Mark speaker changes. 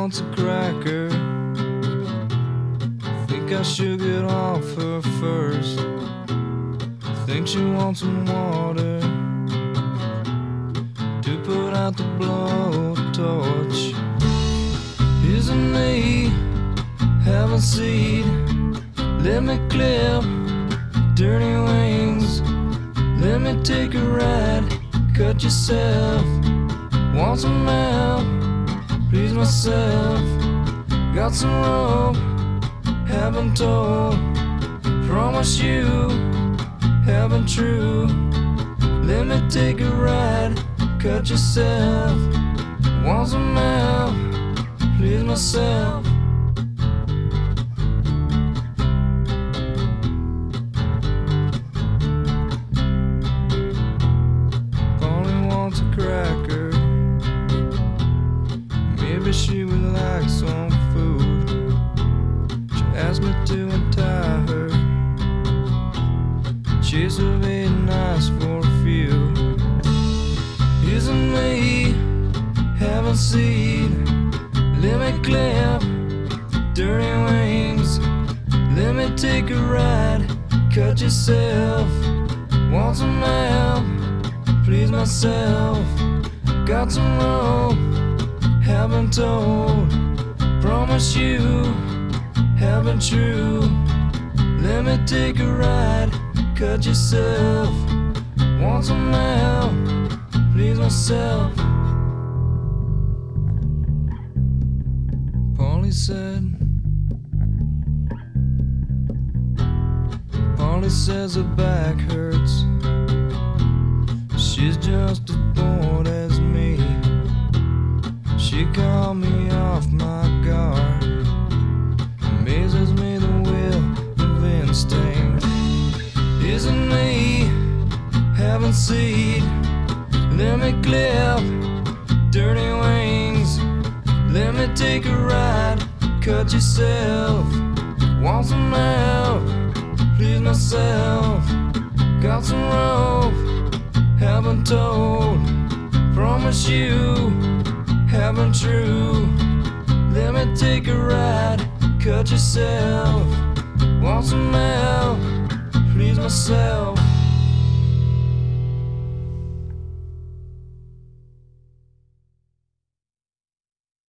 Speaker 1: wants a cracker. Think I should get off her first. Think she wants some water to put out the blowtorch. Isn't me having seed? Let me clip dirty wings. Let me take a ride. Cut yourself. Want some help? Please myself. Got some rope. Haven't told. Promise you. Haven't true. Let me take a ride. Cut yourself. Want some help? Please myself. Polly wants a cracker. Maybe she would like some food. She asked me to untie her. Chase of 8 nights for a few. Isn't me having seed? Let me clip dirty wings. Let me take a ride. Cut yourself. Want some help? Please myself. Got some rope. Haven't told. Promise you. Haven't true. Let me take a ride. Cut yourself. Want some help? Please myself. Polly said. Polly says her back hurts. She's just as bored as me. She called me off my guard. Amazes me the will of instinct. Isn't me having seed? Let me clip dirty wings. Let me take a ride. Cut yourself. Want some help? Please myself. Got some rope. Haven't told. Promise you. Haven't true. Let me take a ride. Cut yourself. Want some help? Please myself.